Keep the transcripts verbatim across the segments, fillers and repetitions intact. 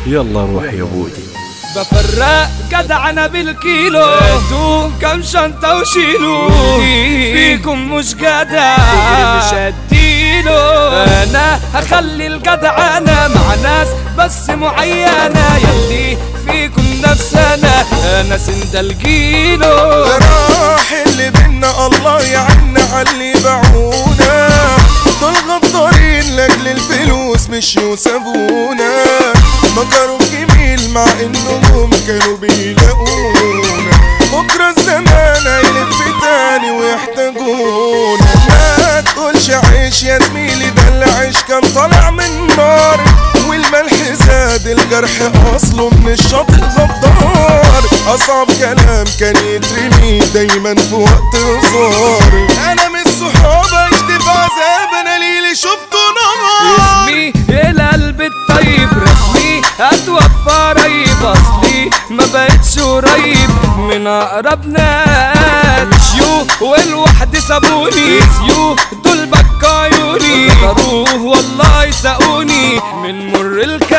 يلا روح يا بودي. بفرق جدعنا بالكيلو، انتو كام شنطة وشيلو، فيكم مش جدع مش هديله. انا هخلي الجدعانة مع ناس بس معينة، يلي فيكم نفسنا انا سندل جيلو. راح اللي بينا الله يعنا عاللي باعونا، دول غدارين لاجل الفلوس مش يسابونا. مكروا جميل مع انهم كانوا بيلاقونا، بكرة الزمان هيلف تاني ويحتاجونا. ما تقولش عيش يا زميلي، ده العيش كان طالع من نار، والملح زاد الجرح اصله من الشاطئ غدار. اصعب كلام كان يترمي دايما في وقت هزار. انا من الصحاب عشت في عذاب، انا ليلي شفته نهار. اسمي القلب الطيب رسمي هتوفى قريب، اصلي ما بقتش قريب من اقرب ناس. مشيو والوحد سابوني، سيو دول بكى عيوني، ضروه والله ساقوني من مر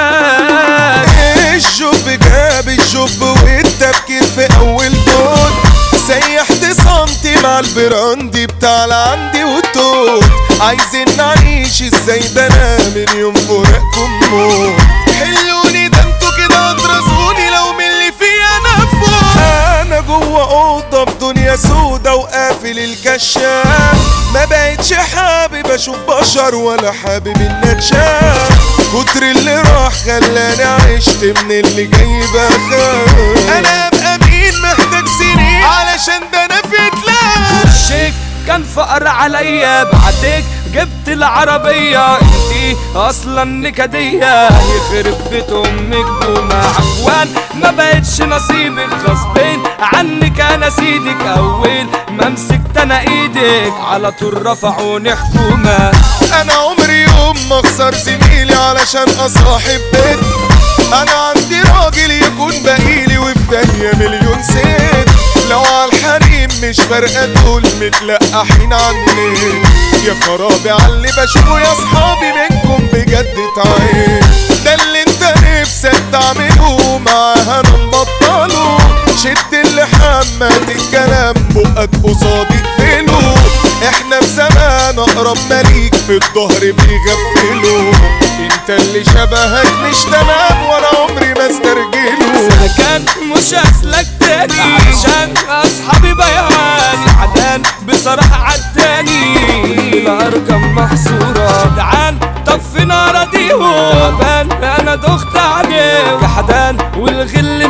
الكاس. الجب جاب الجب والتفكير في اول دول، سيحت سنتي مع البراندي بتاع العندي والتوت. عايزين نعيش ازاي ده انا من يوم فراقكم موت. حلوني ده انتوا كده اطرزوني لو من اللي فيا انا فوق. انا جوه اوضه بدنيا سودا وقافل الكشاف، ما بقتش حابب اشوف بشر ولا حابب اني اتشاف. كتر اللي راح خلاني عشت من اللي جاي بخاف. انا ابقى مين محتاج سنين علشان ده انا في تلاف. وشك كان فقر عليا، بعدك جبت العربية، انتي اصلا نكدية يخرب بيت امك بوما. عفوان ما بقتش نصيبك، غصبين عنك انا سيدك. اول ما مسكت انا ايدك على طول رفعوني حكومة. انا عمري يوم ما اخسر زميلي علشان اصاحب بيت. انا عندي راجل يكون بقيلي وفي دنيا مليون ست. لو عالحريم مش فارقة دول متلقحين عني. يا خرابي عاللي بشوفه يا صحابي منكم بجد تعين. ده اللي انت نفسك تعمله معاها انا مبطله. شد اللحام مات الكلام بقك قصادي اقفله. احنا في زمان اقرب مليك في الظهر بيغفله. انت اللي شبهك مش تمام ولا عمري ما استرجله. سكن مش اسلك تاني عشان اصحابي بيعاني، عدان بصراحة عداني الارقام محصورة. تعال طفي نار اديهم، تعبان انا دخت عليه جحدان والغل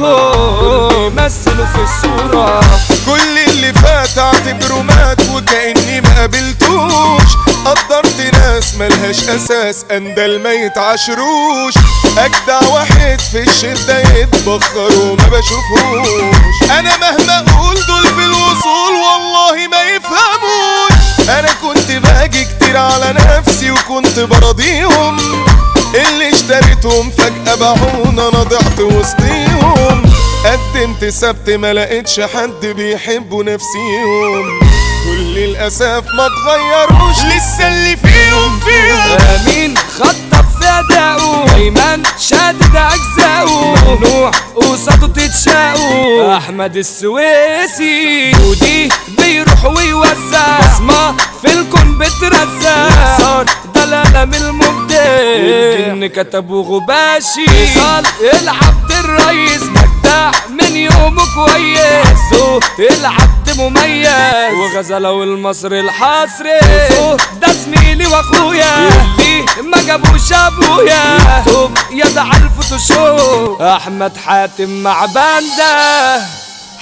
مليهم مثلوا في الصورة. كل اللي فات اعتبره مات وكأني ما قابلتوش. قدرت ناس ملهاش اساس اندل ما يتعاشروش. اجدع واحد في الشدة يتبخر وما بشوفوش. انا مهما اقول دول في الوصول والله ما يفهموش. انا كنت باجي كتير على نفسي وكنت براضيهم. اللي اشتريتهم فجأة باعونا انا ضعت وسطيهم. قدمت سبت ما لقيتش حد بيحبوا نفسيهم. كل الاسف ما تغيروش لسه اللي فيهم فيهم. امين خطف في اداؤه، ايمن شادد اجزاؤه، ممنوع قصاده تتشاقوا. احمد السويسي ودي بيروح ويوزع، بصمه في الكون بترزع. صار دلالة من المبدع الجن كتبه غباشي. صال العبد الريس مجدع من يومه كويس. العبد مميز وغزله والمصري الحصري. ده زميلي واخويا اللي ما جابوش ابويا. توب يدع الفوتوشوب احمد حاتم مع باندا.